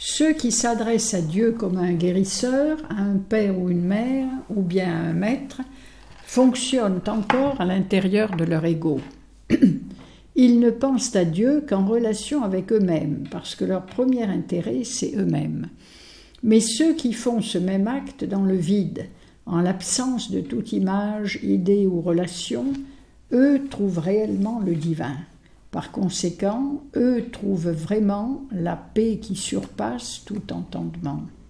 Ceux qui s'adressent à Dieu comme à un guérisseur, à un père ou une mère, ou bien à un maître, fonctionnent encore à l'intérieur de leur ego. Ils ne pensent à Dieu qu'en relation avec eux-mêmes, parce que leur premier intérêt, c'est eux-mêmes. Mais ceux qui font ce même acte dans le vide, en l'absence de toute image, idée ou relation, eux trouvent réellement le divin. Par conséquent, eux trouvent vraiment la paix qui surpasse tout entendement.